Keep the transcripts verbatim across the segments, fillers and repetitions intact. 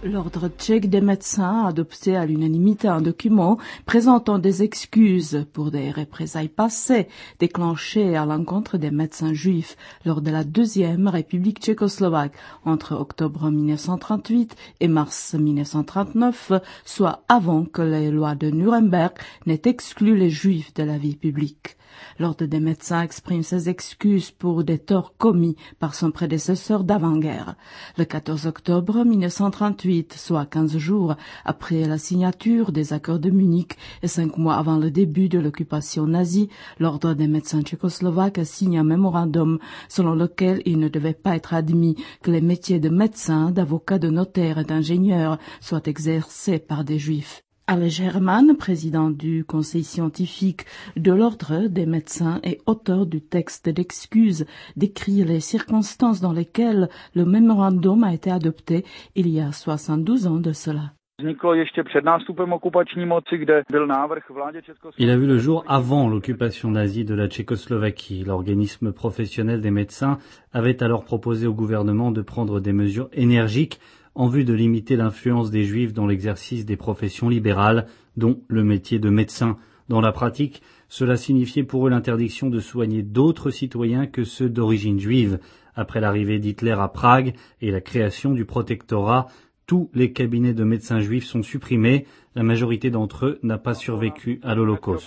L'Ordre tchèque des médecins a adopté à l'unanimité un document présentant des excuses pour des représailles passées déclenchées à l'encontre des médecins juifs lors de la deuxième République tchécoslovaque entre octobre mille neuf cent trente-huit et mars mille neuf cent trente-neuf, soit avant que les lois de Nuremberg n'aient exclu les juifs de la vie publique. L'Ordre des médecins exprime ses excuses pour des torts commis par son prédécesseur d'avant-guerre. Le quatorze octobre mille neuf cent trente-huit, soit quinze jours après la signature des accords de Munich et cinq mois avant le début de l'occupation nazie, l'Ordre des médecins tchécoslovaques a signé un mémorandum selon lequel il ne devait pas être admis que les métiers de médecin, d'avocat, de notaire et d'ingénieur soient exercés par des juifs. Aleš Herman, président du conseil scientifique de l'Ordre des médecins et auteur du texte d'excuses, décrit les circonstances dans lesquelles le mémorandum a été adopté il y a soixante-douze ans de cela. Il a vu le jour avant l'occupation nazie de la Tchécoslovaquie. L'organisme professionnel des médecins avait alors proposé au gouvernement de prendre des mesures énergiques en vue de limiter l'influence des Juifs dans l'exercice des professions libérales, dont le métier de médecin. Dans la pratique, cela signifiait pour eux l'interdiction de soigner d'autres citoyens que ceux d'origine juive. Après l'arrivée d'Hitler à Prague et la création du protectorat, tous les cabinets de médecins juifs sont supprimés. La majorité d'entre eux n'a pas survécu à l'Holocauste.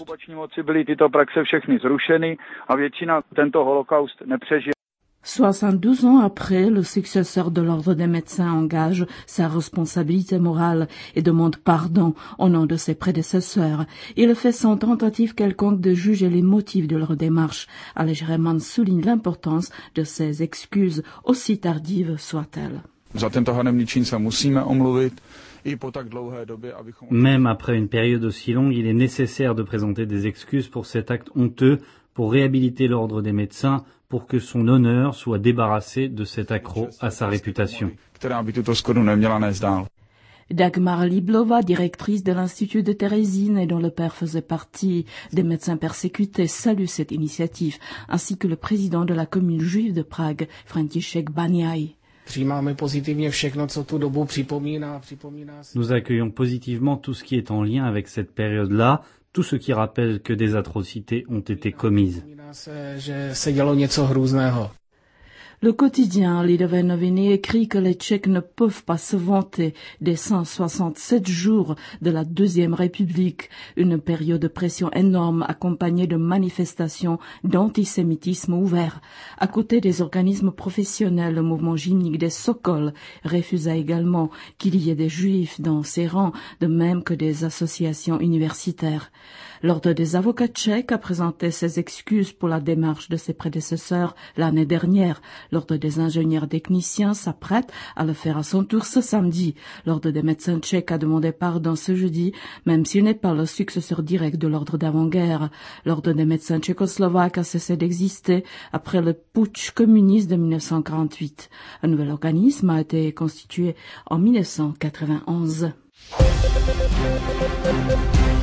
soixante-douze ans après, le successeur de l'Ordre des médecins engage sa responsabilité morale et demande pardon au nom de ses prédécesseurs. Il fait sans tentative quelconque de juger les motifs de leur démarche. Aleš Herman souligne l'importance de ces excuses, aussi tardives soient-elles. Même après une période aussi longue, il est nécessaire de présenter des excuses pour cet acte honteux, pour réhabiliter l'Ordre des médecins, pour que son honneur soit débarrassé de cet accroc à sa réputation. Dagmar Liblova, directrice de l'Institut de Thérésine et dont le père faisait partie des médecins persécutés, salue cette initiative, ainsi que le président de la commune juive de Prague, František Baniaj. Nous accueillons positivement tout ce qui est en lien avec cette période-là, tout ce qui rappelle que des atrocités ont été commises. Le quotidien Lidové noviny écrit que les Tchèques ne peuvent pas se vanter des cent soixante-sept jours de la Deuxième République, une période de pression énorme accompagnée de manifestations d'antisémitisme ouvert. À côté des organismes professionnels, le mouvement gymnique des Sokols refusa également qu'il y ait des juifs dans ses rangs, de même que des associations universitaires. L'Ordre des avocats tchèques a présenté ses excuses pour la démarche de ses prédécesseurs l'année dernière. L'Ordre des ingénieurs techniciens s'apprête à le faire à son tour ce samedi. L'Ordre des médecins tchèques a demandé pardon ce jeudi, même s'il n'est pas le successeur direct de l'Ordre d'avant-guerre. L'Ordre des médecins tchécoslovaques a cessé d'exister après le putsch communiste de mille neuf cent quarante-huit. Un nouvel organisme a été constitué en mille neuf cent quatre-vingt-onze.